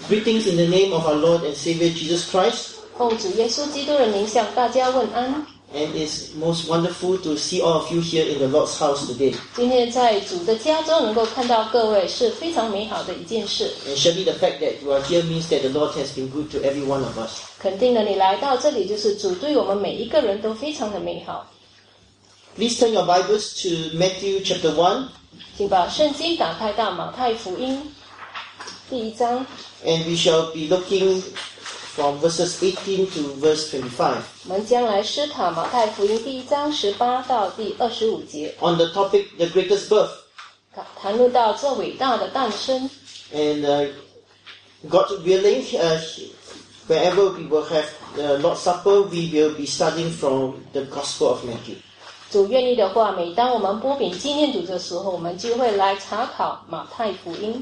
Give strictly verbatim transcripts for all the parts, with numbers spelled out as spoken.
Greetings in the name of our Lord and Savior Jesus Christ. 奉主耶稣基督的名向大家问安。 And it's most wonderful to see all of you here in the Lord's house today. 今天在主的家中能够看到各位是非常美好的一件事。 And surely the fact that you are here means that the Lord has been good to every one of us. 肯定的，你来到这里就是主对我们每一个人都非常的美好。 Please turn your Bibles to Matthew chapter one. 请把圣经打开到马太福音第一章。 And we shall be looking from verses eighteen to verse twenty-five. 我们将来思考马太福音第一章十八到第二十五节。 On the topic, the greatest birth. 谈论到这伟大的诞生。 And uh, God willing, uh, wherever we will have the Lord's Supper, we will be studying from the Gospel of Matthew. 主愿意的话，每当我们拨饼纪念主的时候，我们就会来查考马太福音。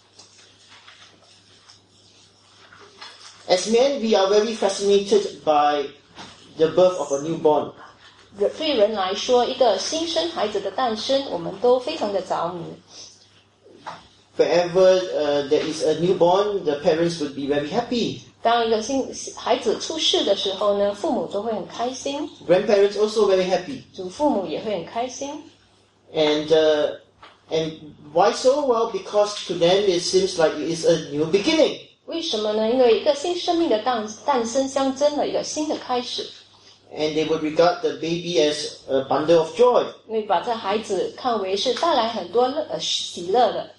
As men, we are very fascinated by the birth of a newborn. 对人来说，一个新生孩子的诞生，我们都非常的着迷。 Wherever uh, there is a newborn, the parents would be very happy. 当一个新孩子出世的时候呢，父母都会很开心。 Grandparents also very happy. 祖父母也会很开心。 And uh, and why so? Well, because to them it seems like it is a new beginning. 为什么呢？因为一个新生命的诞诞生象征了一个新的开始。 And they would regard the baby as a bundle of joy. 因为把这孩子看为是带来很多乐呃喜乐的。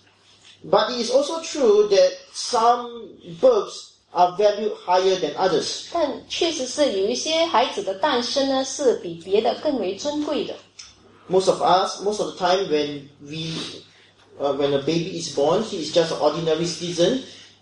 But it is also true that some births are valued higher than others. 但确实是有一些孩子的诞生呢，是比别的更为尊贵的。 Most of us, most of the time, when we, uh, when a baby is born, he is just an ordinary citizen.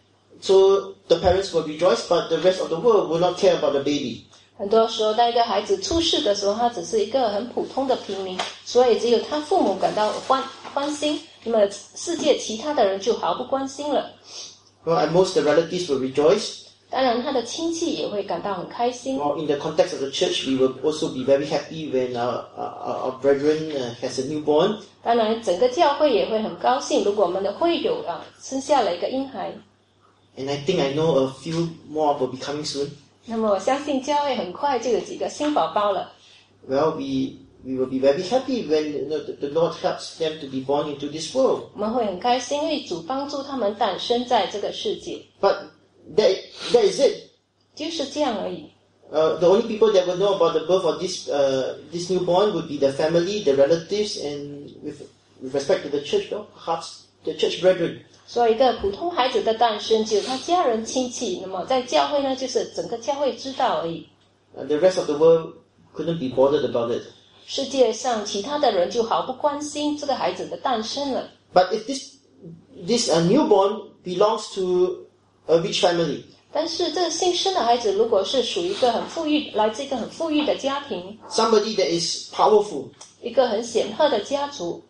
So the parents will rejoice, but the rest of the world will not care about the baby. 很多时候，当一个孩子出世的时候，他只是一个很普通的平民，所以只有他父母感到欢欢心，那么世界其他的人就毫不关心了。 Well, and most the relatives will rejoice. 当然，他的亲戚也会感到很开心。 Well, in the context of the church, we will also be very happy when our, our, our brethren uh, has a newborn. 当然，整个教会也会很高兴，如果我们的会友啊生下了一个婴孩。 And I think I know a few more will be coming soon. 那么我相信教会很快就有几个新宝宝了。 Well, we we will be very happy when you know, the, the Lord helps them to be born into this world. 我们会很开心，因为主帮助他们诞生在这个世界。 But that that is it. 就是这样而已。 Uh, the only people that will know about the birth of this uh, this newborn would be the family, the relatives, and with, with respect to the church, no, perhaps the church brethren. 所以一个普通孩子的诞生，只有他家人亲戚，那么在教会呢，就是整个教会知道而已。 Uh, the rest of the world couldn't be bothered about it. 世界上其他的人就毫不关心这个孩子的诞生了。 But if this this uh, newborn belongs to a rich family, 但是这新生的孩子如果是属于一个很富裕，来自一个很富裕的家庭， somebody that is powerful, 一个很显赫的家族，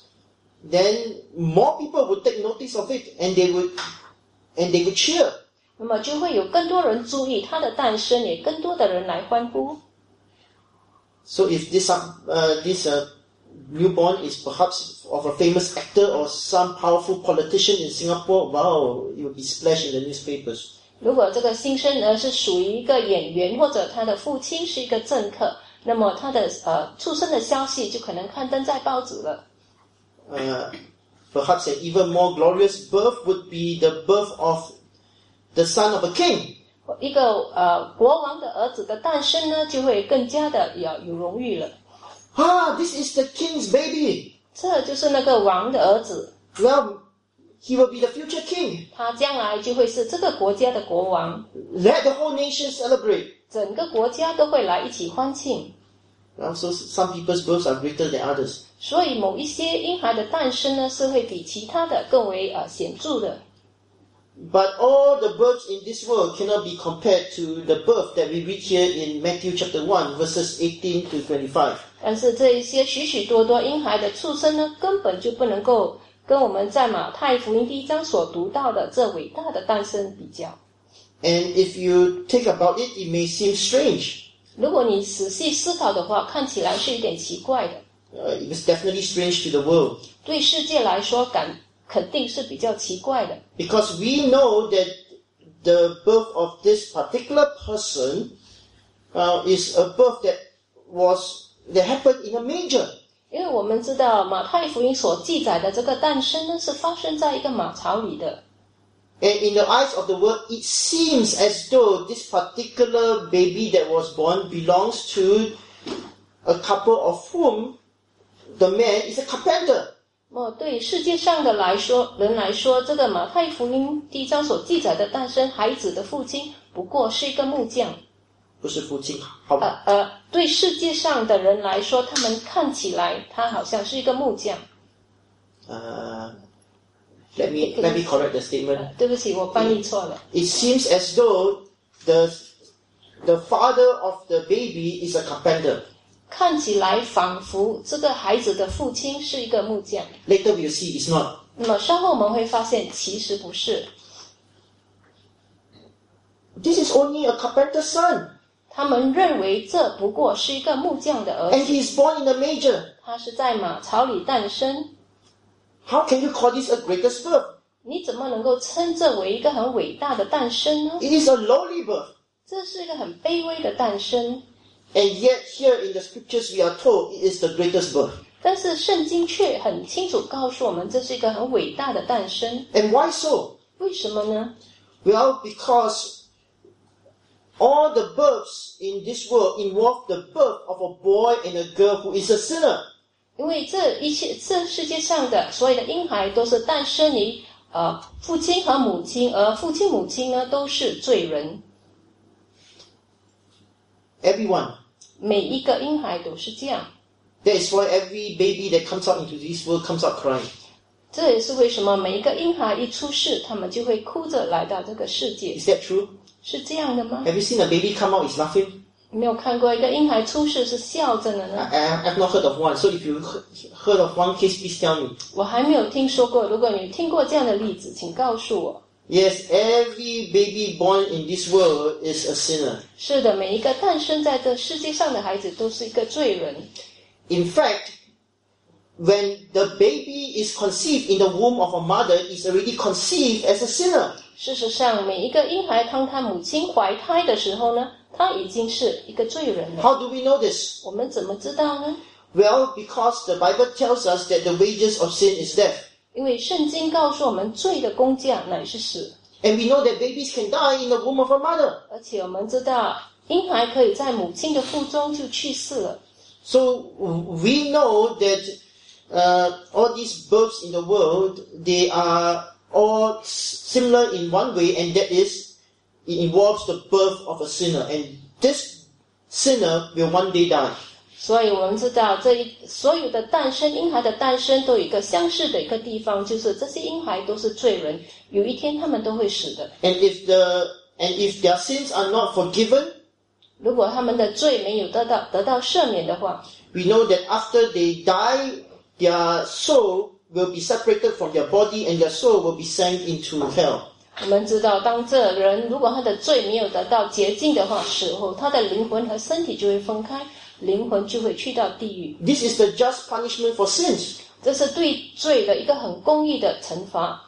then more people would take notice of it, and they would and they would cheer. 那么就会有更多人注意他的诞生，也更多的人来欢呼。 So if this uh, this uh, newborn is perhaps of a famous actor or some powerful politician in Singapore, wow, it will be splashed in the newspapers. 如果这个新生儿是属于一个演员，或者他的父亲是一个政客，那么他的呃出生的消息就可能刊登在报纸了。 Uh, perhaps an even more glorious birth would be the birth of the son of a king. 一个呃国王的儿子的诞生呢，就会更加的有有荣誉了。 Ah, this is the king's baby. 这就是那个王的儿子。 Well, he will be the future king. 他将来就会是这个国家的国王。 Let the whole nation celebrate. 整个国家都会来一起欢庆。 Well, so some people's births are greater than others. 所以某一些婴孩的诞生呢，是会比其他的更为呃显著的。 But all the births in this world cannot be compared to the birth that we read here in Matthew chapter one, verses eighteen to twenty-five. 但是这一些许许多多婴孩的出生呢，根本就不能够跟我们在马太福音第一章所读到的这伟大的诞生比较。 And if you think about it, it may seem strange. 如果你仔细思考的话，看起来是有点奇怪的。 Uh, it was definitely strange to the world. 对世界来说感肯定是比较奇怪的。 Because we know that the birth of this particular person uh, is a birth that was that happened in a manger. 因为我们知道马太福音所记载的这个诞生呢，是发生在一个马槽里的。 And in the eyes of the world, it seems as though this particular baby that was born belongs to a couple of whom the man is a carpenter. 那么对世界上的来说人来说，这个马太福音第一章所记载的诞生孩子的父亲，不过是一个木匠。 不是父亲，好吧？ 呃呃，对世界上的人来说，他们看起来他好像是一个木匠。 Uh, let me let me correct the statement. 呃、对不起，我翻译错了。 It seems as though the the father of the baby is a carpenter. 看起来仿佛这个孩子的父亲是一个木匠。 Later we'll see it's not. 那么稍后我们会发现，其实不是。 This is only a carpenter's son, 他们认为这不过是一个木匠的儿 and 子， he is born in a manger. 他是在马槽里诞生。 How can you call this a greatest birth? 你怎么能够称这为一个很伟大的诞生呢？ It is a lowly birth. 这是一个很卑微的诞生。 And yet here in the scriptures we are told it is the greatest birth. 但是圣经却很清楚告诉我们，这是一个很伟大的诞生。 And why so? 为什么呢？ Well, because all the births in this world involve the birth of a boy and a girl who is a sinner. 因为这一切，这世界上的所有的婴孩都是诞生于呃父亲和母亲，而父亲母亲呢都是罪人。 Everyone. 每一个婴孩都是这样。 That is why every baby that comes out into this world comes out crying. 这也是为什么每一个婴孩一出世，他们就会哭着来到这个世界。 Is that true? 是这样的吗？ Have you seen a baby come out is laughing? 你没有看过一个婴孩出世是笑着的呢？ I, I, I've not heard of one. So if you he- heard of one case, please tell me. 我还没有听说过。如果你听过这样的例子，请告诉我。 Yes, every baby born in this world is a sinner. 是的，每一个诞生在这世界上的孩子都是一个罪人。 In fact, when the baby is conceived in the womb of a mother, is already conceived as a sinner. 事实上，每一个婴孩当他母亲怀胎的时候呢，他已经是一个罪人了。 How do we know this? 我们怎么知道呢？ Well, because the Bible tells us that the wages of sin is death. 因为圣经告诉我们，罪的工价乃是死。 And we know that babies can die in the womb of a mother. 而且我们知道，婴孩可以在母亲的腹中就去世了。 So we know that uh, all these births in the world, they are all similar in one way, and that is, it involves the birth of a sinner. And this sinner will one day die. 所以我们知道，这一所有的诞生，婴孩的诞生都有一个相似的一个地方，就是这些婴孩都是罪人，有一天他们都会死的。 And if the and if their sins are not forgiven, 如果他们的罪没有得到得到赦免的话， we know that after they die, their soul will be separated from their body, and their soul will be sent into hell. 我们知道，当这人如果他的罪没有得到洁净的话，死后他的灵魂和身体就会分开，灵魂就会去到地狱。 This is the just punishment for sins. 这是对罪的一个很公义的惩罚。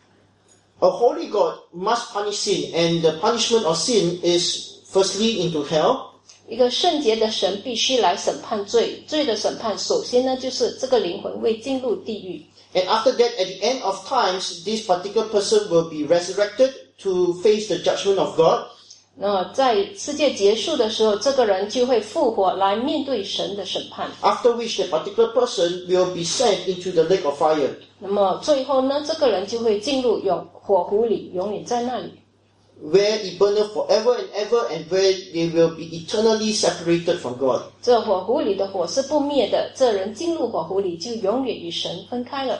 A holy God must punish sin, and the punishment of sin is firstly into hell, 一个圣洁的神必须来审判罪，罪的审判首先呢，就是这个灵魂会进入地狱。 and after that, at the end of times, this particular person will be resurrected to face the judgment of God. 那在世界结束的时候，这个人就会复活来面对神的审判。 After which, the particular person will be sent into the lake of fire. 那么最后呢，这个人就会进入永火湖里，永远在那里。 Where it burneth forever and ever, and where they will be eternally separated from God. 这火湖里的火是不灭的，这人进入火湖里就永远与神分开了。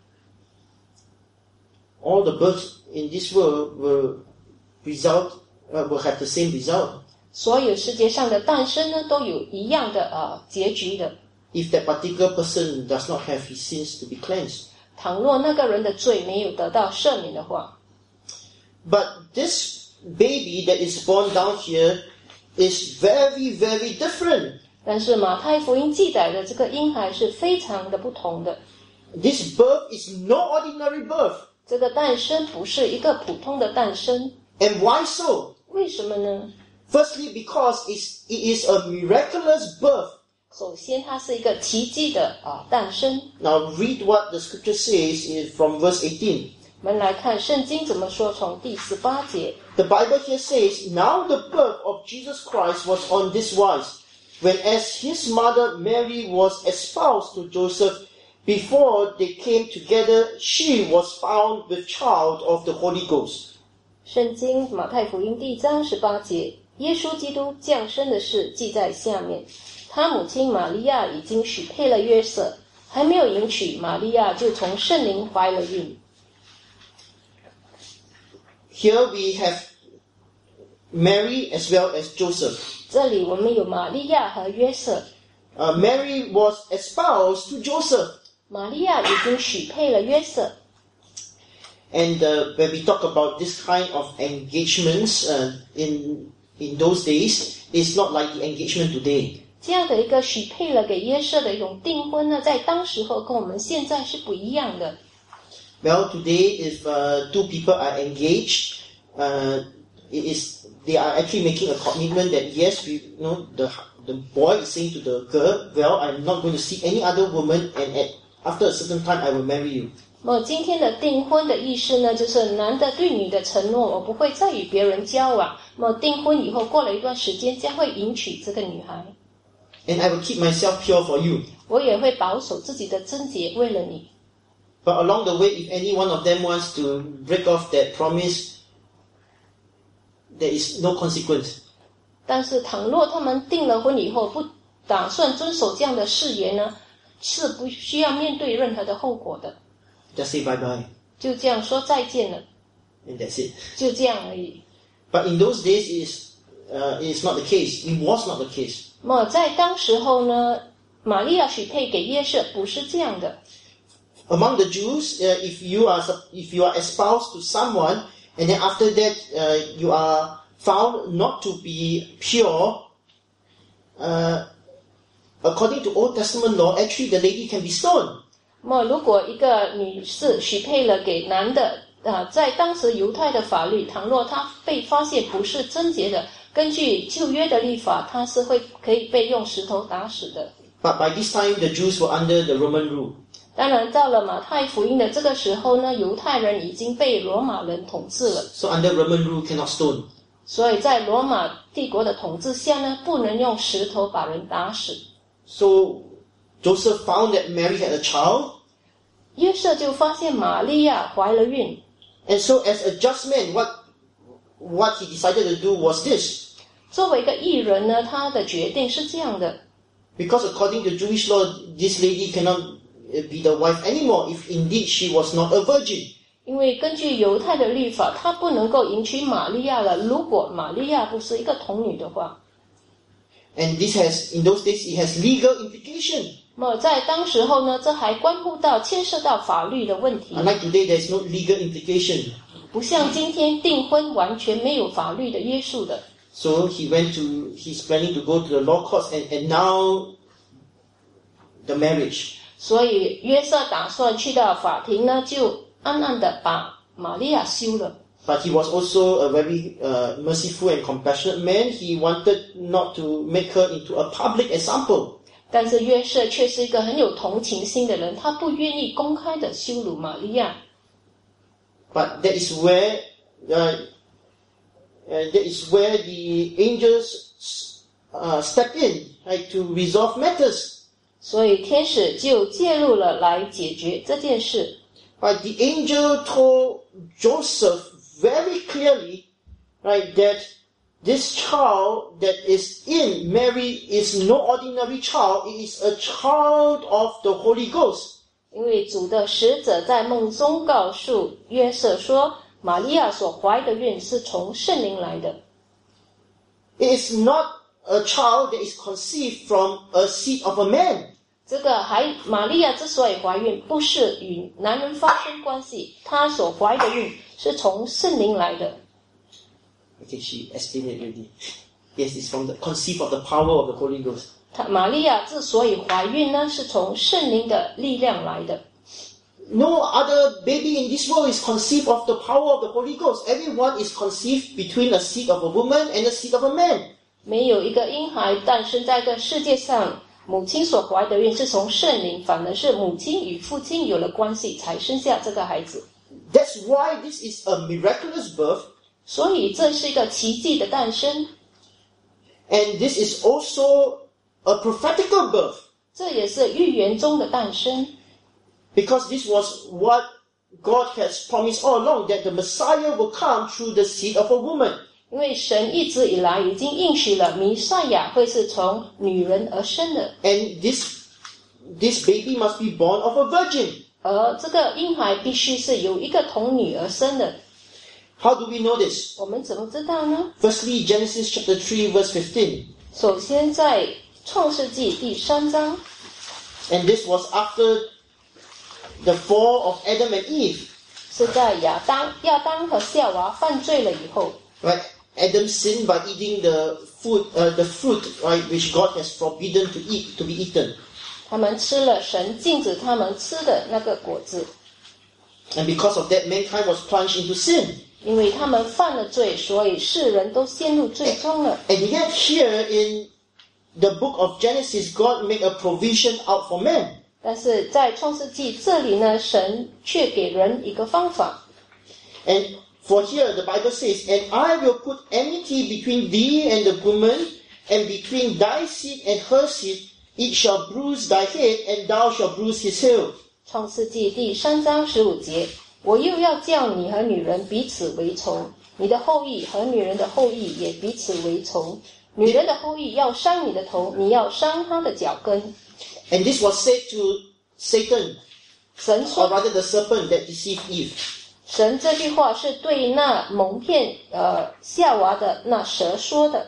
All the births in this world will result, uh, will have the same result. 所有世界上的诞生呢，都有一样的呃结局的。 If that particular person does not have his sins to be cleansed. 倘若那个人的罪没有得到赦免的话， But this baby that is born down here is very, very different. 但是马太福音记载的这个婴孩是非常的不同的。 This birth is no ordinary birth. 这个诞生不是一个普通的诞生。 And why so? 为什么呢？ Firstly, because it's, it is a miraculous birth. 首先，它是一个奇迹的啊诞生。 Now read what the scripture says in, from verse eighteen. 我们来看圣经怎么说，从第十八节。 The Bible here says, Now the birth of Jesus Christ was on this wise, when as his mother Mary was espoused to Joseph, before they came together, she was found with child of the Holy Ghost. 圣经马太福音第一章十八节，耶稣基督降生的事记在下面。他母亲玛利亚已经许配了约瑟，还没有迎娶，玛利亚就从圣灵怀了孕。 Here we have Mary as well as Joseph. 这里我们有玛利亚和约瑟。 Uh, Mary was espoused to Joseph. 玛利亚已经许配了约瑟。 And uh, when we talk about this kind of engagements uh, in in those days, it's not like the engagement today. 这样的一个许配了给约瑟的一种订婚呢，在当时候跟我们现在是不一样的。 Well, today, if uh, two people are engaged, uh, it is they are actually making a commitment that yes, we you know the the boy is saying to the girl, well, I'm not going to see any other woman, and at after a certain time, I will marry you. 那么今天的订婚的意思呢，就是男的对女的承诺，我不会再与别人交往。那么订婚以后，过了一段时间，将会迎娶这个女孩。 And I will keep myself pure for you. 我也会保守自己的贞洁，为了你。 But along the way, if any one of them wants to break off that promise, there is no consequence. 但是倘若他们订了婚以后，不打算遵守这样的誓言呢，是不需要面对任何的后果的。 Just say bye bye, 就这样说再见了， and that's it. 就这样而已。 But in those days, it is uh, it is not the case. It was not the case. 那么在当时候呢，玛利亚许配给约瑟不是这样的。 Among the Jews, uh, if you are if you are espoused to someone, and then after that uh, you are found not to be pure, uh, according to Old Testament law, actually the lady can be stoned. 那么如果一个女士许配了给男的，啊，在当时犹太的法律，倘若她被发现不是贞洁的，根据旧约的律法，她是会可以被用石头打死的。 But by this time, the Jews were under the Roman rule. 当然，到了马太福音的这个时候呢，犹太人已经被罗马人统治了， So under Roman rule, cannot stone. 所以在罗马帝国的统治下呢，不能用石头把人打死。 So Joseph found that Mary had a child, 约瑟就发现玛利亚怀了孕， and so as a just man, what what he decided to do was this. 作为一个义人呢，他的决定是这样的。 Because according to Jewish law, this lady cannot be the wife anymore if indeed she was not a virgin. 因为根据犹太的律法，他不能够迎娶玛利亚了。如果玛利亚不是一个童女的话， And this has, in those days, it has legal implication. 那么在当时候呢，这还关乎到牵涉到法律的问题。 Unlike today, there is no legal implication. 不像今天订婚完全没有法律的约束的。 So he went to, he's planning to go to the law courts and annul the marriage. 所以约瑟打算去到法庭呢，就暗暗的把玛利亚休了。 But he was also a very uh, merciful and compassionate man. He wanted not to make her into a public example. 但是约瑟却是一个很有同情心的人，他不愿意公开的羞辱玛利亚。 But that is where, uh, uh, that is where the angels uh, step in, right, to resolve matters. 所以天使就介入了来解决这件事。 Right, the angel told Joseph very clearly, right, that this child that is in Mary is no ordinary child. It is a child of the Holy Ghost. 因为主的使者在梦中告诉约瑟说，玛利亚所怀的孕是从圣灵来的。 It is not a child that is conceived from a seed of a man. 这个还玛利亚之所以怀孕，不是与男人发生关系，她所怀的孕是从圣灵来的。 Okay, she explained it already. Yes, it's from the conceived of the power of the Holy Ghost. 她玛利亚之所以怀孕呢，是从圣灵的力量来的。 no other baby in this world is conceived of the power of the Holy Ghost. Everyone is conceived between a seed of a woman and a seed of a man. 没有一个婴孩诞生在这世界上，母亲所怀的孕是从圣灵，反而是母亲与父亲有了关系才生下这个孩子。 That's why this is a miraculous birth. 所以这是一个奇迹的诞生。 And this is also a prophetical birth. 这也是预言中的诞生。 Because this was what God has promised all along, that the Messiah will come through the seed of a woman. 因为神一直以来已经应许了弥赛亚会是从女人而生的。 And this, this baby must be born of a virgin. 而这个婴孩必须是由一个童女而生的。 How do we know this? 我们怎么知道呢？ Firstly, Genesis chapter three, verse fifteen. 首先在创世纪第三章， And this was after the fall of Adam and Eve. 是在亚当、亚当和夏娃犯罪了以后， Right? Adam sinned by eating the food, uh, the fruit, right, which God has forbidden to eat, to be eaten. 他们吃了神禁止他们吃的那个果子， And because of that, mankind was plunged into sin. 因为他们犯了罪，所以世人都陷入罪中了。 And yet here in the book of Genesis, God made a provision out for man. 但是在创世纪这里呢，神却给人一个方法。 And for here, the Bible says, And I will put enmity between thee and the woman, and between thy seed and her seed. It shall bruise thy head, and thou shalt bruise his heel. 创世纪第三章十五节，我又要叫你和女人彼此为仇，你的后裔和女人的后裔也彼此为仇。女人的后裔要伤你的头，你要伤她的脚跟。 And this was said to Satan, 神 or 说， rather the serpent that deceived Eve. 神这句话是对那蒙骗呃夏娃的那蛇说的。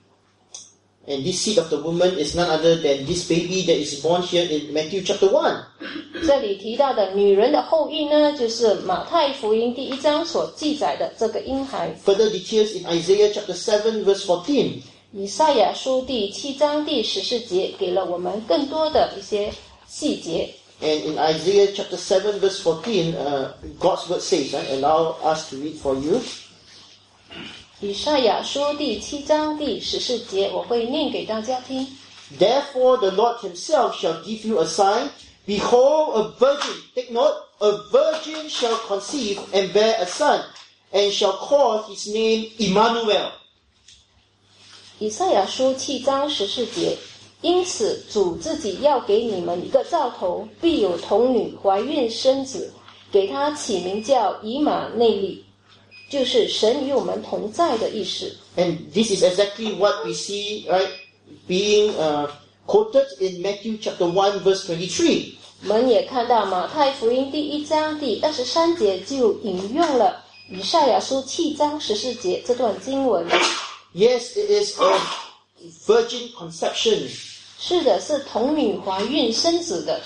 And this seed of the woman is none other than this baby that is born here in Matthew chapter one. 这里提到的女人的后裔呢，就是马太福音第一章所记载的这个婴孩。 Further details in Isaiah chapter seven verse fourteen. 以赛亚书第七章第十四节给了我们更多的一些细节。 And in Isaiah chapter seven verse fourteen, uh, God's word says, right, allow us to read for you. 以赛亚书第七章第十四节，我会念给大家听。 Therefore the Lord himself shall give you a sign. Behold, a virgin, take note, a virgin shall conceive and bear a son, and shall call his name Emmanuel. 以赛亚书七章十四节，因此主自己要给你们一个兆头，必有童女怀孕生子，给他起名叫以马内利，就是神与我们同在的意思。 And this is exactly what we see, right, being uh, quoted in Matthew chapter one verse twenty-three. 我们也看到马太福音第一章第二十三节就引用了以赛亚书七章十四节这段经文。 Yes, it is a virgin conception. 是的，是童女怀孕生子的，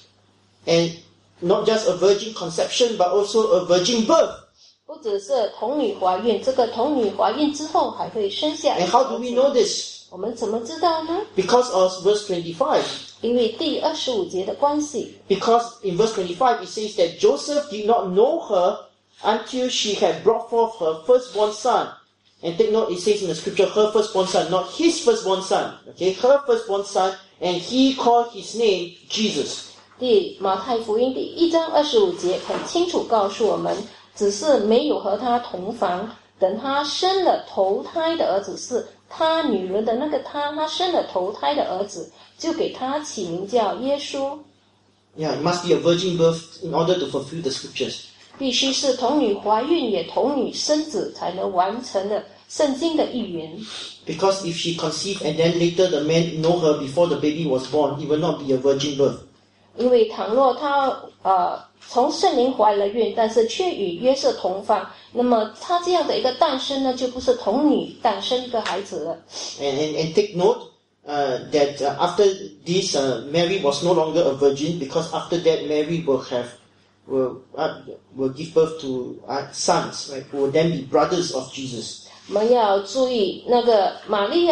And not just a virgin conception, but also a virgin birth. 不只是童女怀孕，这个童女怀孕之后还会生下一 And 个 how 儿 do we 子。 know this? 我们怎么知道呢？ Because of verse twenty-five. 因为第二十五节的关系。 Because in verse twenty-five it says that Joseph did not know her until she had brought forth her firstborn son. And take note, it says in the scripture, her firstborn son, not his firstborn son. Okay, her firstborn son, and he called his name Jesus. 第马太福音第一章二十五节很清楚告诉我们，只是没有和他同房，等他生了头胎的儿子，是他女人的那个他，他生了头胎的儿子，就给他起名叫耶稣。 Yeah, it must be a virgin birth in order to fulfill the scriptures. 必须是童女怀孕也童女生子，才能完成了圣经的预言。 Because if she conceived and then later the man know her before the baby was born, it will not be a virgin birth. 因为倘若他呃从圣灵怀了孕，但是却与约瑟同房，那么他这样的一个诞生呢，就不是童女诞生一个孩子了。 And, and, and take note uh, that uh, after this, uh, Mary was no longer a virgin, because after that Mary will have will uh, will give birth to uh, sons, right, who will then be brothers of Jesus. 我们要注意，那个玛利亚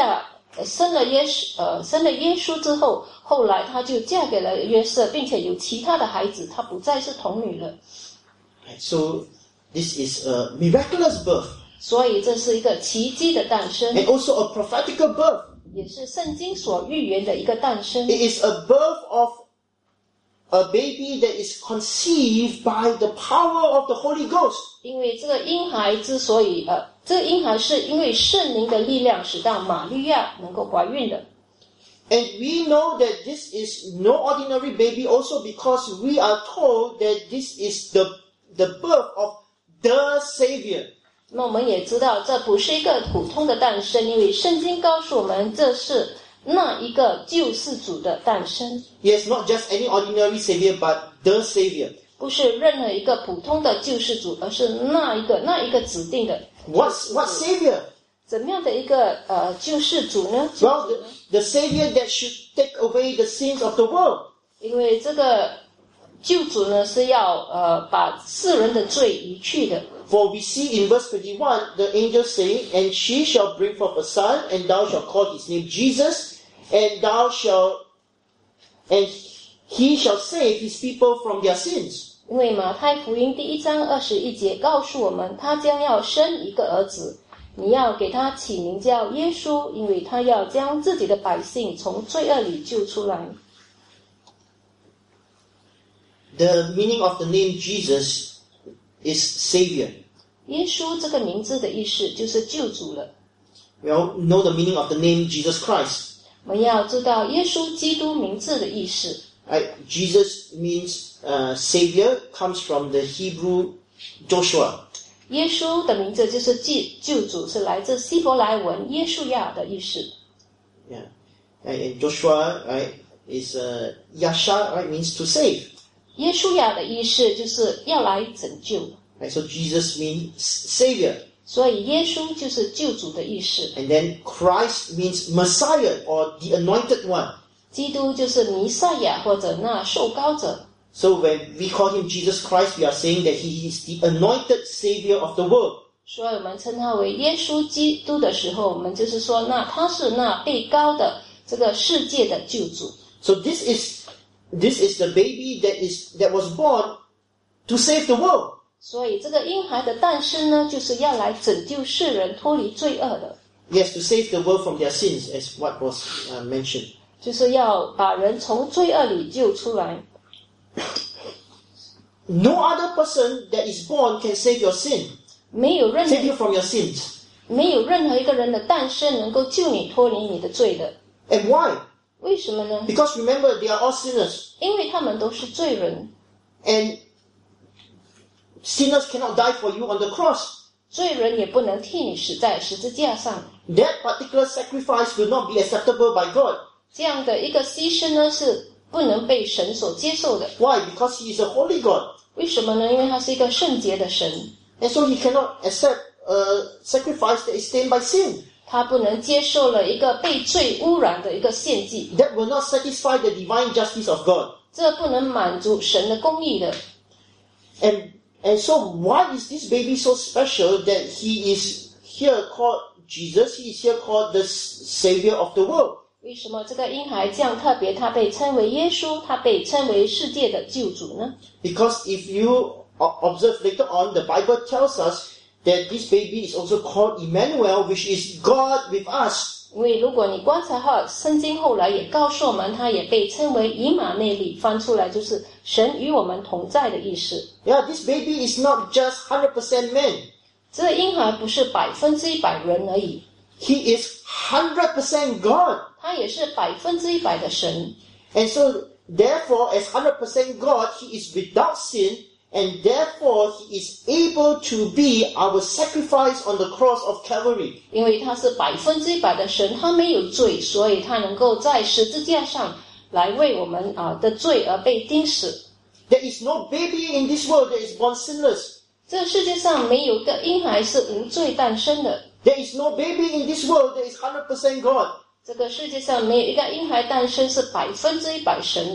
生了耶稣，呃，生了耶稣之后，后来她就嫁给了约瑟，并且有其他的孩子，她不再是童女了。 So this is a miraculous birth. 所以这是一个奇迹的诞生， And also a prophetical birth. 也是圣经所预言的一个诞生。 It is a birth of a baby that is conceived by the power of the Holy Ghost. 因为这个婴孩之所以呃，这个婴孩是因为圣灵的力量使到玛利亚能够怀孕的。 And we know that this is no ordinary baby also because we are told that this is the, the birth of the Savior. 那我们也知道这不是一个普通的诞生，因为圣经告诉我们这是那一个救世主的诞生。 Yes, not just any ordinary Savior, but the Savior. 不是任何一个普通的救世主，而是那一个那一个指定的。 What, what Savior? 怎么样的一个呃救世主呢？ Well, the, the Savior that should take away the sins of the world. 因为这个救主呢是要呃把世人的罪移去的。 For we see in verse twenty-one, the angel saying, And she shall bring forth a son, and thou shalt call his name Jesus, and thou shalt, and he shall save his people from their sins. 因为马太福音第一章二十一节告诉我们，他将要生一个儿子，你要给他起名叫耶稣，因为他要将自己的百姓从罪恶里救出来。 The meaning of the name Jesus is Savior. 耶稣这个名字的意思就是救主了。 We all know the meaning of the name Jesus Christ. 我们要知道耶稣基督名字的意思。 Right? Jesus means uh, Savior, comes from the Hebrew Joshua. 耶稣的名字就是救救主，是来自希伯来文耶稣亚的意思。 Yeah. And Joshua, right, is uh, Yasha, right, means to save. 耶稣亚的意思就是要来拯救， Right? So Jesus means Savior. 所以耶稣就是救主的意思。 And then Christ means Messiah or the anointed one. 基督就是弥赛亚或者那受膏者。 So when we call him Jesus Christ, we are saying that he is the anointed Savior of the world. 所以我们称他为耶稣基督的时候，我们就是说，那他是那被膏的这个世界的救主。 So this is this is the baby that is that was born to save the world. 所以这个婴孩的诞生呢，就是要来拯救世人脱离罪恶的， Yes, to save the world from their sins, as what was uh, mentioned. 就是要把人从罪恶里救出来。 No other person that is born can save your sin, 没有任 save you 何 from your sins. 没有任何一个人的诞生能够救你脱离你的罪的。 And why? 为什么呢？ Because remember, they are all sinners. 因为他们都是罪人， And sinners cannot die for you on the cross. 罪人也不能替你死在十字架上。 That particular sacrifice will not be acceptable by God. 这样的一个牺牲呢，是不能被神所接受的。 Why? Because he is a holy God. 为什么呢？因为他是一个圣洁的神， And so he cannot accept a sacrifice that is stained by sin. 他不能接受了一个被罪污染的一个献祭， That will not satisfy the divine justice of God. 这不能满足神的公义的。 And and so why is this baby so special that he is here called Jesus? He is here called the Savior of the world. 为什么这个婴孩这样特别？他被称为耶稣，他被称为世界的救主呢？ Because if you observe later on, the Bible tells us that this baby is also called Emmanuel, which is God with us. 因为如果你观察好圣经，后来也告诉我们，他也被称为以马内利，翻出来就是神与我们同在的意思。 Yeah, this baby is not just one hundred percent man. 这个婴孩不是百分之一百人而已， He is one hundred percent God. 他也是百分之一百的神。 And so, therefore, as one hundred percent God, he is without sin, and therefore he is able to be our sacrifice on the cross of Calvary. 因为他是百分之一百的神，他没有罪，所以他能够在十字架上来为我们啊的罪而被钉死。 There is no baby in this world that is born sinless. 这个世界上没有一个婴孩是无罪诞生的， There is no baby in this world that is one hundred percent God. 这个世界上没有一个婴孩诞生是百分之一百神的。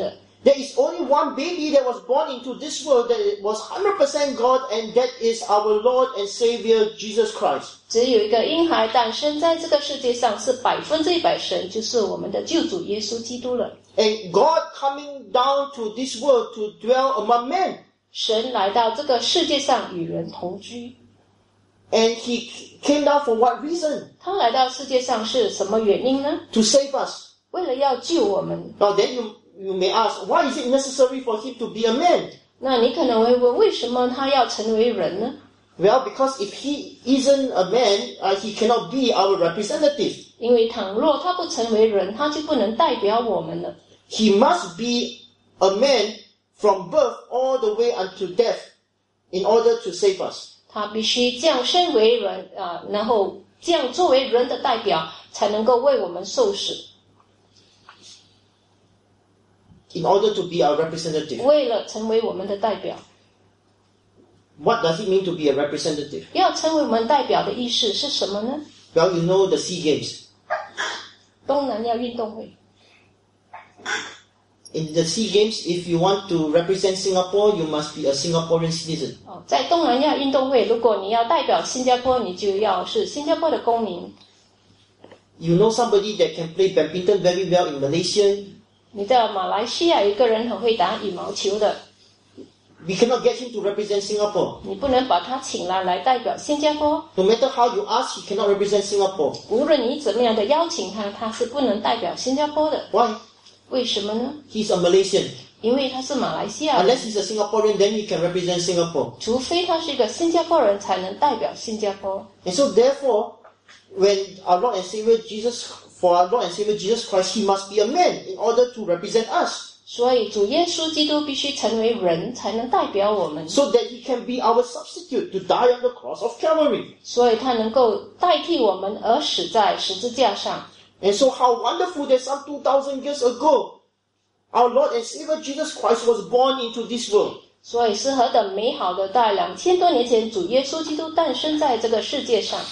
There is only one baby that was born into this world that was one hundred percent God, and that is our Lord and Savior, Jesus Christ. 只有一个婴孩诞生在这个世界上，是百分之一百神，就是我们的救主耶稣基督了。 And God coming down to this world to dwell among men. 神来到这个世界上与人同居。 And He came down for what reason? 他来到世界上是什么原因呢？ To save us. 为了要救我们。 Now then you, you may ask, why is it necessary for Him to be a man? 那你可能会问，为什么他要成为人呢？ Well, because if He isn't a man, uh, He cannot be our representative. 因为倘若他不成为人，他就不能代表我们了。 He must be a man from birth all the way unto death in order to save us. 他必须降生为人啊、呃，然后这样作为人的代表，才能够为我们受死。 In order to be our representative. 为了成为我们的代表。 What does it mean to be a representative? 要成为我们代表的意思是什么呢？ Well, you know the SEA Games. 东南亚运动会。 In the SEA Games, if you want to represent Singapore, you must be a Singaporean citizen. 哦，在东南亚运动会，如果你要代表新加坡，你就要是新加坡的公民。 You know somebody that can play badminton very well in Malaysia? 你在马来西亚有一个人很会打羽毛球的， We cannot get him to represent Singapore. 你不能把他请来来代表新加坡。 No matter how you ask, he cannot represent Singapore. 无论你怎么样的邀请他，他是不能代表新加坡的。 Why? 为什么呢？ He's a Malaysian. 因为他是马来西亚人， Unless he's a Singaporean, then he can represent Singapore. 除非他是一个新加坡人，才能代表新加坡。 And so therefore, when our Lord and Savior Jesus, for our Lord and Savior Jesus Christ, he must be a man in order to represent us. 所以主耶稣基督必须成为人，才能代表我们， So that he can be our substitute to die on the cross of Calvary. 所以他能够代替我们而死在十字架上。 And so how wonderful that some two thousand years ago, our Lord and Savior Jesus Christ was born into this world. 所以是何等美好的，在两千多年前，主耶稣基督诞生在这个世界上。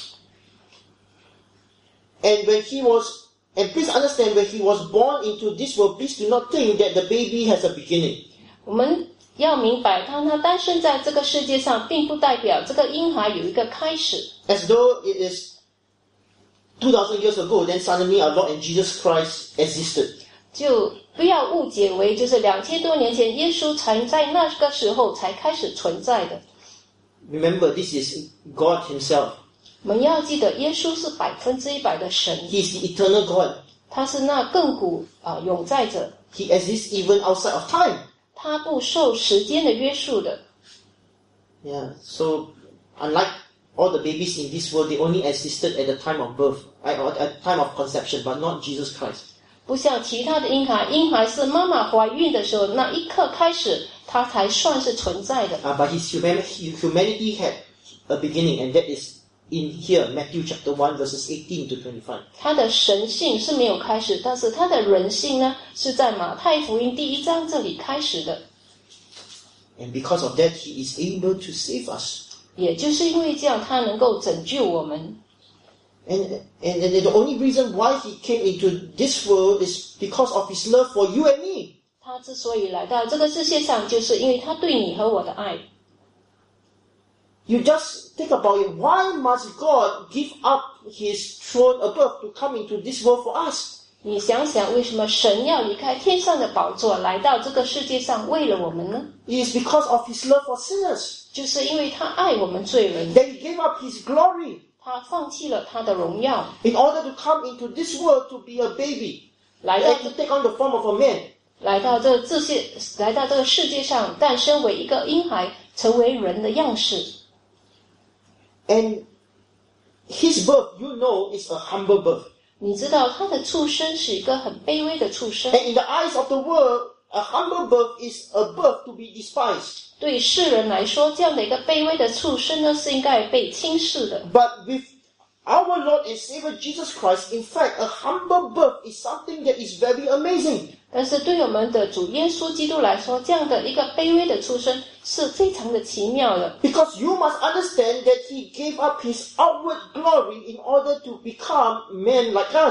And when he was, and please understand, when he was born into this world, please do not think that the baby has a beginning. 我们要明白，当他诞生在这个世界上，并不代表这个婴孩有一个开始。 As though it is two thousand years ago, then suddenly our Lord and Jesus Christ existed. 就不要误解为就是两千多年前耶稣才在那个时候才开始存在的。 Remember, this is God himself. 我们要记得，耶稣是百分之一百的神， He is the eternal God. 他是那亘古啊、呃、永在者， He exists even outside of time. 他不受时间的约束的。 Yeah, so unlike all the babies in this world, they only existed at the time of birth, at the time of conception, but not Jesus Christ. 不像其他的婴孩，婴孩是妈妈怀孕的时候那一刻开始，他才算是存在的。 Uh, but his humanity, humanity had a beginning, and that is in here, Matthew chapter one, verses eighteen to twenty-five. 他的神性是没有开始，但是他的人性呢，是在马太福音第一章这里开始的。 And because of that, he is able to save us. 也就是因为这样，他能够拯救我们。 And, and, and the only reason why he came into this world is because of his love for you and me. 他之所以来到这个世界上，就是因为他对你和我的爱。 You just think about it. Why must God give up his throne above to come into this world for us? 你想想，为什么神要离开天上的宝座，来到这个世界上，为了我们呢？ It is because of his love for sinners. 就是因为他爱我们罪人， That he gave up his glory 他放弃了他的荣耀， in order to come into this world to be a baby 来到 and to take on the form of a man. 来到这这些来到这个世界上，诞生为一个婴孩，成为人的样式。 And his birth, you know, is a humble birth. 你知道他的出生是一个很卑微的出生， And in the eyes of the world, a humble birth is a birth to be despised. 对世人来说，这样的一个卑微的出生呢，是应该被轻视的。 But with our Lord and Savior Jesus Christ, in fact, a humble birth is something that is very amazing. 但是对我们的主耶稣基督来说，这样的一个卑微的出生是非常的奇妙的。 Because you must understand that he gave up his outward glory in order to become man like us.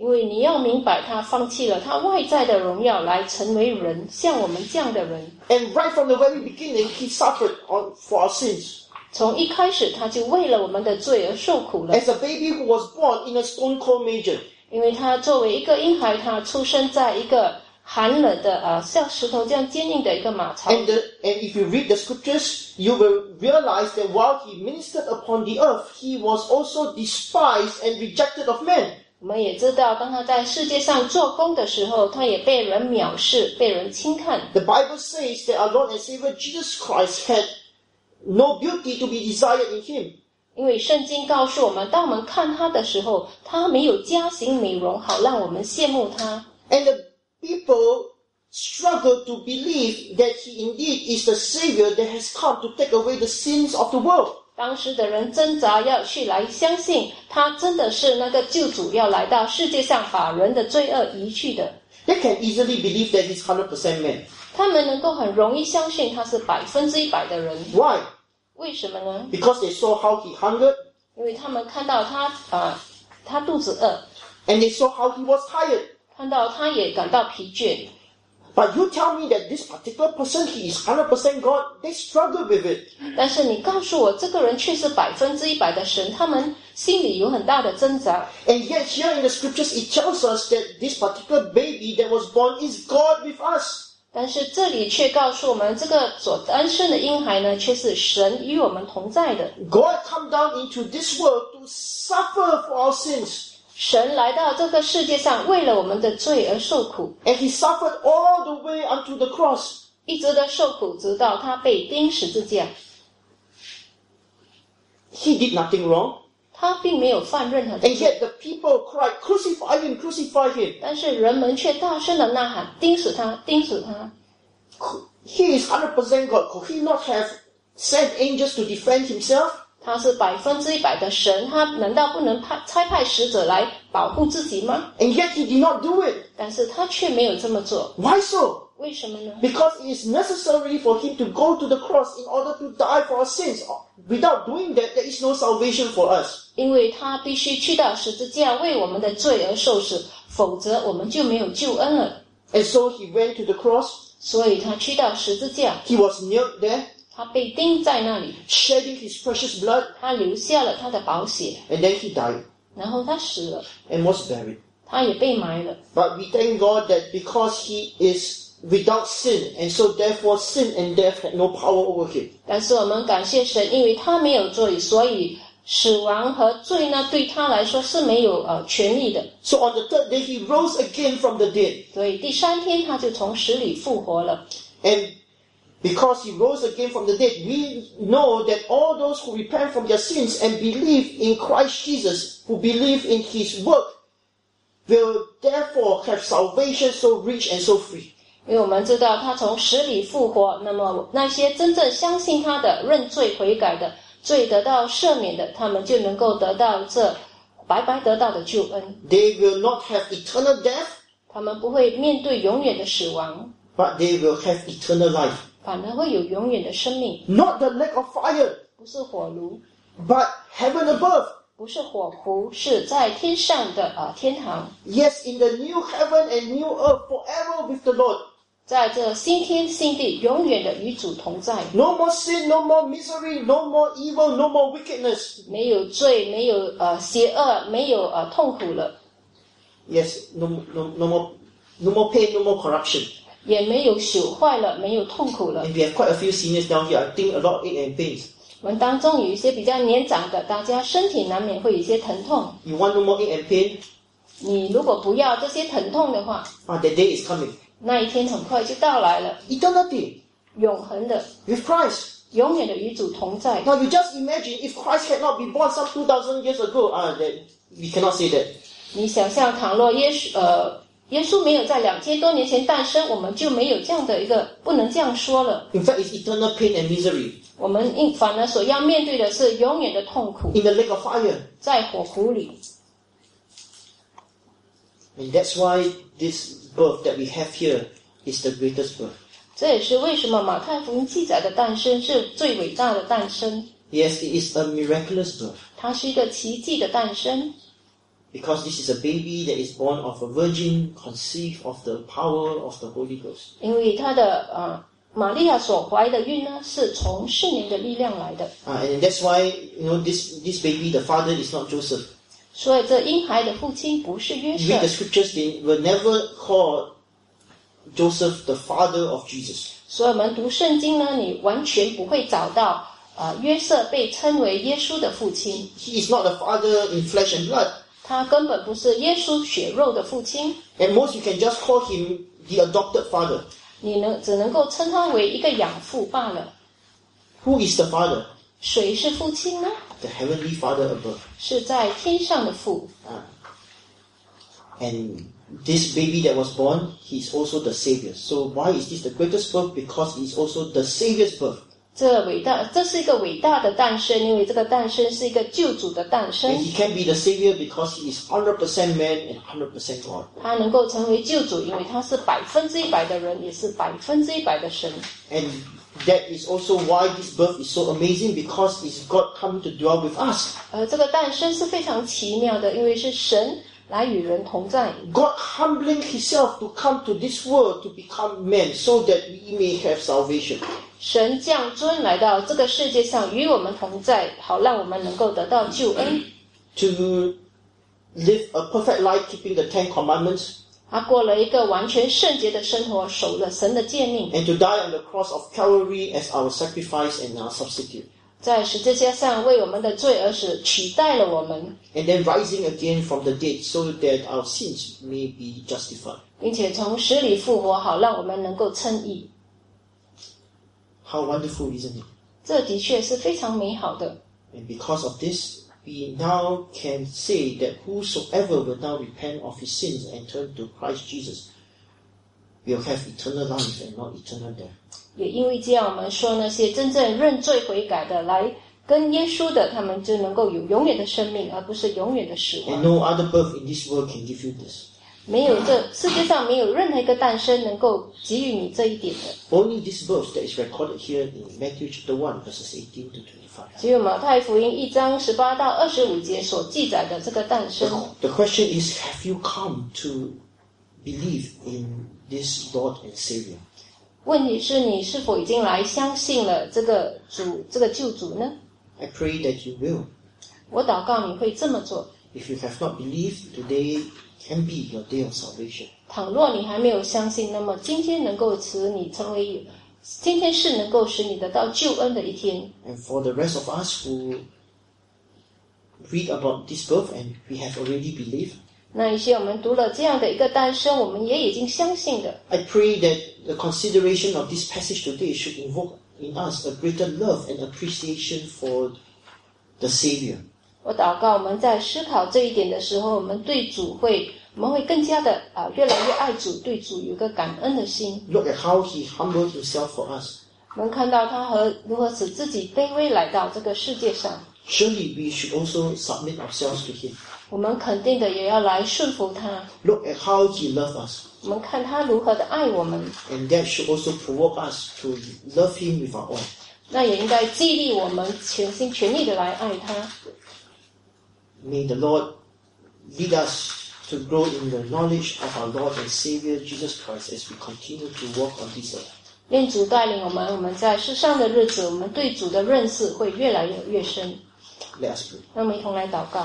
因为你要明白，他放弃了他外在的荣耀，来成为人，像我们这样的人。 And right from the very beginning, he suffered on, for our sins. 从一开始，他就为了我们的罪而受苦了。 As a baby who was born in a stone-cold manger. 因为他作为一个婴孩，他出生在一个寒冷的呃像石头这样坚硬的一个马槽。 And, the, and if you read the scriptures, you will realize that while he ministered upon the earth, he was also despised and rejected of men. 我们也知道，当他在世界上做工的时候，他也被人藐视，被人轻看。 The Bible says that our Lord and Savior Jesus Christ had no beauty to be desired in him. 因为圣经告诉我们，当我们看他的时候，他没有佳形美容，好让我们羡慕他。 And the people struggle to believe that he indeed is the Savior that has come to take away the sins of the world. 当时的人挣扎要去来相信他真的是那个救主，要来到世界上把人的罪恶移去的。 They can easily believe that he's one hundred percent man. 他们能够很容易相信他是百分之一百的人。 Why? 为什么呢？ Because they saw how he hungered. 因为他们看到他啊、呃，他肚子饿， And they saw how he was tired. 看到他也感到疲倦。 But you tell me that this particular person, he is one hundred percent God, they struggle with it. 但是你告诉我，这个人却是百分之一百的神，他们心里有很大的挣扎。 And yet here in the scriptures, it tells us that this particular baby that was born is God with us. 但是这里却告诉我们，这个所诞生的婴孩呢，却是神与我们同在的。 God come down into this world to suffer for our sins. 神来到这个世界上，为了我们的罪而受苦， And he suffered all the way unto the cross. 一直的受苦，直到他被钉十字架。 He did nothing wrong. 他并没有犯任何的 And 罪， yet the people cried, crucify him, crucify him. 但是人们却大声的呐喊：钉死他，钉死他！ He is one hundred percent God. Could he not have sent angels to defend himself? 他是百分之一百的神，他难道不能派差派使者来保护自己吗？ And yet he did not do it. 但是他却没有这么做， Why so? 为什么呢？ Because it is necessary for him to go to the cross in order to die for our sins. Without doing that, there is no salvation for us. 因为他必须去到十字架为我们的罪而受死，否则我们就没有救恩了。 And so he went to the cross. 所以他去到十字架， He was nailed there, 他被钉在那里， shedding his precious blood, 他流下了他的宝血， and then he died 然后他死了， and was buried. 他也被埋了。 But we thank God that because he is without sin, and so therefore sin and death had no power over him. 但是我们感谢神，因为他没有罪，所以死亡和罪呢，对他来说是没有呃权利的。 So on the third day he rose again from the dead. 所以第三天他就从死里复活了。 And because he rose again from the dead, we know that all those who repent from their sins and believe in Christ Jesus, who believe in his work, will therefore have salvation so rich and so free. 因为我们知道他从死里复活，那么那些真正相信他的、认罪悔改的、罪得到赦免的，他们就能够得到这白白得到的救恩。 They will not have eternal death, 他们不会面对永远的死亡， but they will have eternal life. 反而会有永远的生命。 Not the lake of fire, 不是火炉， but heaven above. 不是火湖，是在天上的啊、呃、天堂。 Yes, in the new heaven and new earth forever with the Lord. 在这新天新地，永远的与主同在。 No more sin, no more misery, no more evil, no more wickedness. 没有罪，没有呃邪恶，没有呃痛苦了， Yes, no, no, no more, no more pain, no more corruption. 也没有朽坏了，没有痛苦了。 And we have quite a few seniors down here. I think a lot of ache and pains. 我们当中有一些比较年长的，大家身体难免会有一些疼痛。 You want no more ache and pain? 你如果不要这些疼痛的话， Ah, that day is coming. 那一天很快就到来了， Eternity 永恒的、 with Christ. 永远的与主同在。 Now you just imagine if Christ had not been born some two thousand years ago. Ah, that we cannot say that. 你想象，倘若耶稣呃耶稣没有在两千多年前诞生，我们就没有这样的一个，不能这样说了。 In fact, it's eternal pain and misery 我们应反而所要面对的是永远的痛苦， in the lake of fire. 在火湖里。 And that's why this birth that we have here is the greatest birth. 这也是为什么马太福音记载的诞生是最伟大的诞生， Yes, it is a miraculous birth. 它是一个奇迹的诞生。 because this is a baby that is born of a virgin, conceived of the power of the Holy Ghost. 因为他的呃玛利亚所怀的孕呢，是从圣灵的力量来的。 Uh, and that's why, you know, this, this baby, the father is not Joseph. 所以这婴孩的父亲不是约 You 瑟 read the。scriptures, they will never call Joseph the father of Jesus. 所以我们读圣经呢，你完全不会找到呃约瑟被称为耶稣的父亲， He is not the father in flesh and blood. 他根本不是耶稣血肉的父亲。 At most, you can just call him the adopted father. 你能只能够称他为一个养父罢了。 Who is the father? 谁是父亲呢？ The heavenly Father above. 是在天上的父。 Uh, and this baby that was born, he is also the Savior. So why is this the greatest birth? Because he is also the Savior's birth. 这伟大，这是一个伟大的诞生，因为这个诞生是一个救主的诞生。 And he can be the Savior because he is one hundred percent man and one hundred percent God. 他能够成为救主，因为他是百分之一百的人，也是百分之一百的神。 And that is also why this birth is so amazing, because it's God coming to dwell with us. 而这个诞生是非常奇妙的，因为是神来与人同在。 God humbling himself to come to this world to become man so that we may have salvation. 神降尊来到这个世界上，与我们同在，好让我们能够得到救恩。 To live a perfect life keeping the Ten Commandments. 他过了一个完全圣洁的生活，守了神的诫命， And to die on the cross of Calvary as our sacrifice and our substitute. 在十字架上为我们的罪而死，取代了我们， And then rising again from the dead so that our sins may be justified. 并且从死里复活，好让我们能够称义。 How wonderful, isn't it? 这的确是非常美好的。 And because of this, we now can say that whosoever will now repent of his sins and turn to Christ Jesus will have eternal life and not eternal death. 也因为这样，我们说那些真正认罪悔改的，来跟耶稣的，他们就能够有永远的生命，而不是永远的死 And 亡。 no other birth in this world can give you this. 没有这世界上没有任何一个诞生能够给予你这一点的。 Only this birth that is recorded here in Matthew chapter one, verses eighteen to twenty-five. 只有马太福音一章十八到二十五节所记载的这个诞生。 The question is, have you come to believe in this Lord and Savior? 问题是你是否已经来相信了这个主，这个救主呢？ I pray that you will. 我祷告你会这么做。 If you have not believed, today can be your day of salvation. 倘若你还没有相信，那么今天能够使你成为，今天是能够使你得到救恩的一天。 And for the rest of us who read about this birth and we have already believed, 那一些我们读了这样的一个诞生，我们也已经相信的。 I pray that the consideration of this passage today should invoke in us a greater love and appreciation for the Savior. 我祷告我们在思考这一点的时候，我们对主会，我们会更加的啊、呃，越来越爱主，对主有个感恩的心。 Look at how he humbled himself for us. 我们看到他和如何使自己卑微来到这个世界上， Surely we should also submit ourselves to him. 我们肯定的也要来顺服他。 Look at how he loved us. 我们看他如何的爱我们， And that should also provoke us to love him with our all. 那也应该激励我们全心全意的来爱他。 May the Lord lead us to grow in the knowledge of our Lord and Savior Jesus Christ as we continue to walk on this earth. 愿主带领我们，我们在世上的日子，我们对主的认识会越来越越深。 Let us pray. 让我们一同来祷告。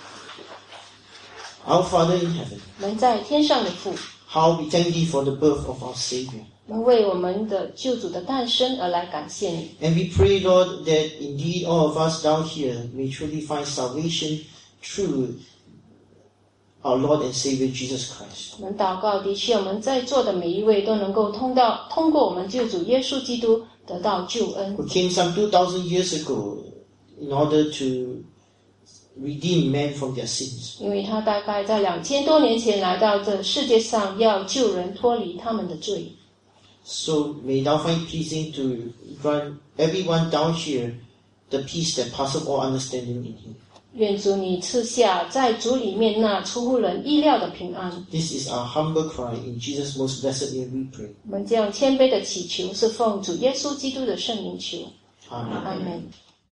Our Father in heaven, 我们在天上的父， how we thank thee for the birth of our Savior. 我们为我们的救主的诞生而来感谢你。 And we pray, Lord, that indeed all of us down here may truly find salvation through our Lord and Savior Jesus Christ. 我们祷告，的确，我们在座的每一位都能够通到通过我们救主耶稣基督得到救恩。 Who came some two thousand years ago in order to redeem men from their sins. 因为他大概在两千多年前来到这世界上，要救人脱离他们的罪。 So may thou find pleasing to grant everyone down here the peace that passeth all understanding in him. 愿主你赐下在主里面那出乎人意料的平安。 This is our humble cry. In Jesus' most blessed name we pray. 我们这样谦卑的祈求，是奉主耶稣基督的圣名求。 Amen. 阿门。